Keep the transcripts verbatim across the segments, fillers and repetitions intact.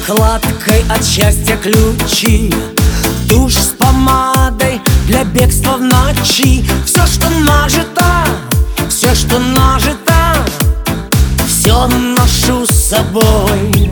Закладкой от счастья ключи, тушь с помадой для бегства в ночи. Все, что нажито, все, что нажито, все ношу с собой.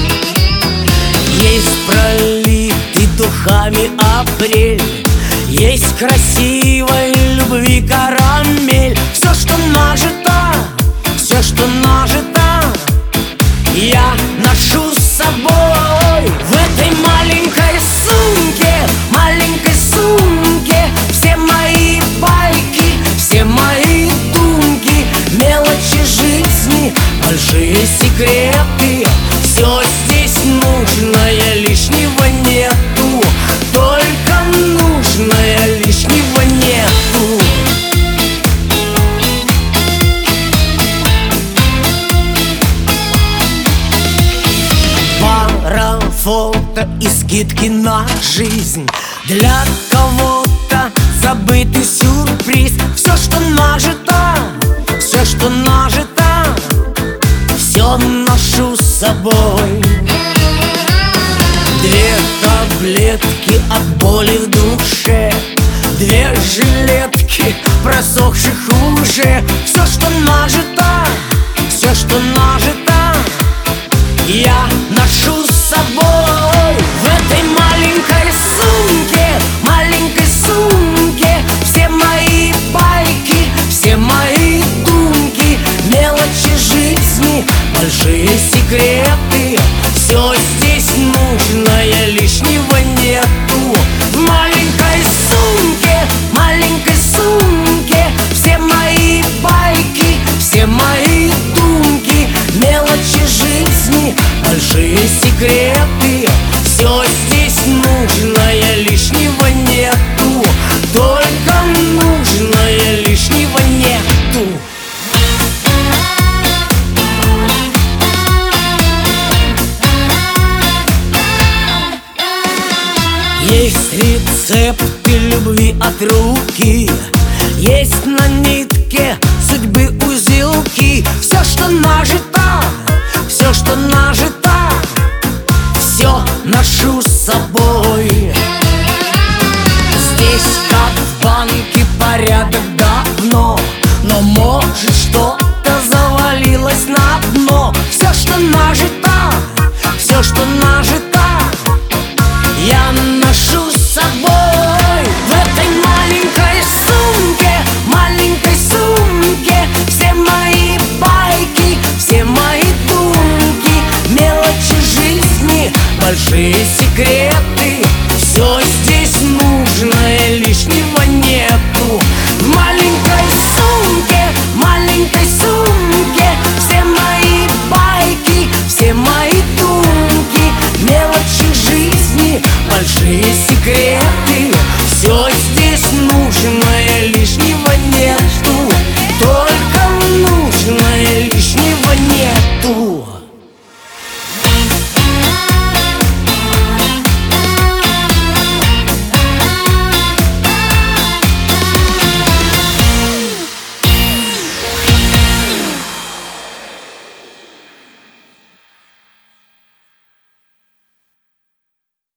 Есть пролитый духами апрель, есть красивой любви карамель. Все, что нажито, все, что нажито, я ношу с собой. В этой маленькой сумке, маленькой сумке, все мои байки, все мои думки, мелочи жизни, большие секреты. Все здесь нужное, лишнего нету, только нужное, лишнего нету. Пара фото и скидки на жизнь, для кого-то забытый сюрприз. Все, что нажито, все, что нажито, все ношу с собой. Две таблетки от боли в душе, две жилетки просохших уже. Все, что нажито, все, что нажито, я ношу с собой. В этой маленькой сумке, маленькой сумке, все мои байки, все мои думки, мелочи жизни, большие секреты. Все здесь нужное, лишнего нету. В маленькой сумке, маленькой сумке, все мои байки, все мои думки, мелочи жизни, большие секреты. Все здесь нужное, лишнего нету, только нужное, лишнего нету. Есть рецепты любви от руки, есть на нитке судьбы узелки. Все, что нажито,